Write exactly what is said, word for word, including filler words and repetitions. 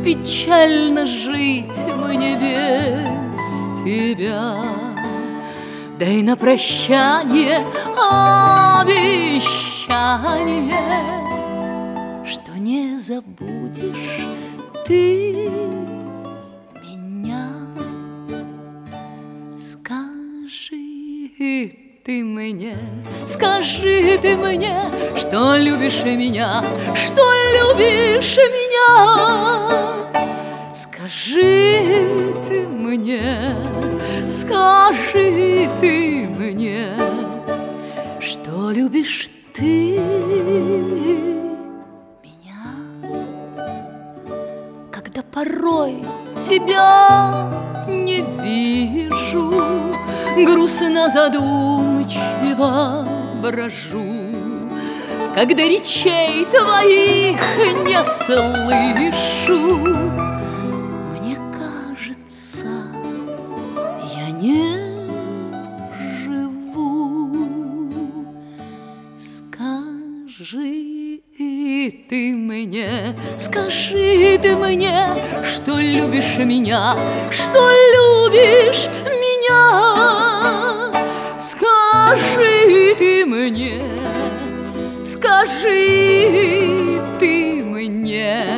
печально жить мне без тебя. Дай на прощание обещание, что не забудешь ты меня. Скажи ты мне, скажи ты мне, что любишь меня, что любишь меня. Скажи ты мне, скажи ты мне, что любишь ты меня. Когда порой тебя не вижу, грустно задумчиво брожу, когда речей твоих не слышу, мне кажется, я не живу. Скажи ты мне, скажи ты мне, что любишь меня, что любишь меня. Скажи ты мне, скажи ты мне,